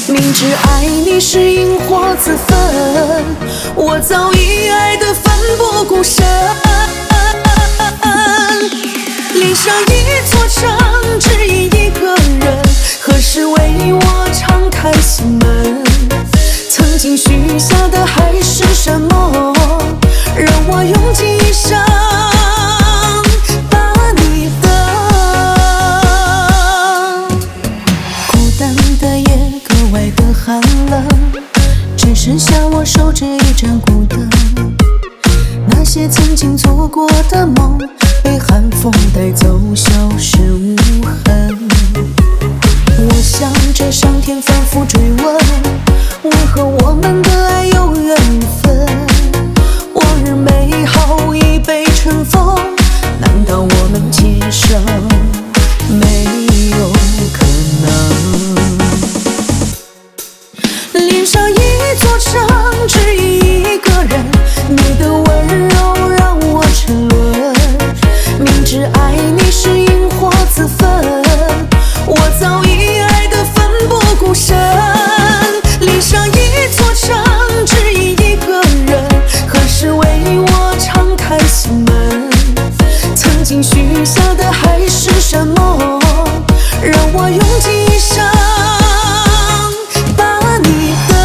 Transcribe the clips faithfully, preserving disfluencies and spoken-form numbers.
明知爱你是因祸自焚，我早已爱得奋不顾身。脸上一座城，只因一个人，何时为我敞开心门？曾经许下的还是什么，让我用尽一生把你等。孤单的夜格外的寒冷，只剩下我守着一盏孤灯。那些曾经做过的梦，被寒风带走，消失无痕。我想着上天反复追问，为何我们的爱有缘无分？往日美好已被尘封，难道我们今生没有可能？脸上一座城，只因一个人，你的温柔让我沉沦。明知爱你是因祸自焚，我早已爱得奋不顾身。脸上一座城，只因一个人，何时为我敞开心门？曾经许下的还是什么，让我用尽一生把你等。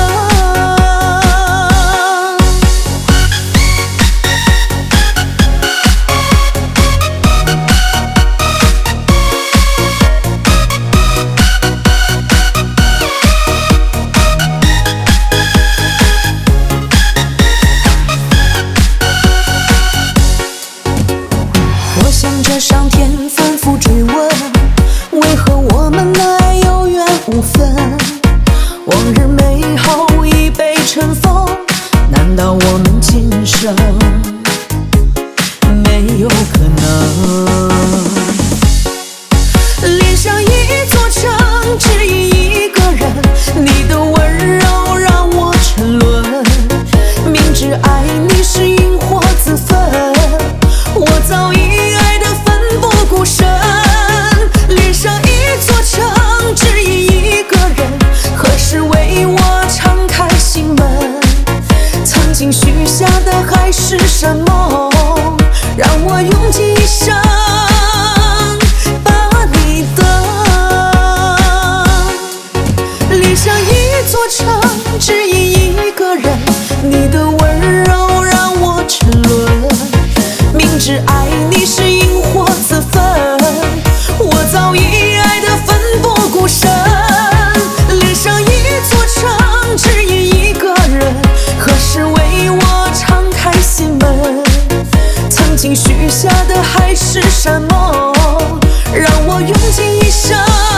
我想着上天反复追问，为何我们的爱有缘无分？往日美好已被尘封，难道我们今生没有可能？脸上一座城，只因一个人，你的温柔让我沉沦。明知爱你是因祸自焚，我早已爱得奋不顾身。脸上一座城，只因一个人，何时为我敞开心门？曾经许下的还是什么，让我用尽一生把你等。脸上一座城，只因一个人，你的温柔让我沉沦。明知爱你是因祸自焚，我早已爱得奋不顾身。脸上一座城，只因一个人，何时为我敞开心门？曾经许下的还是什么，让我用尽一生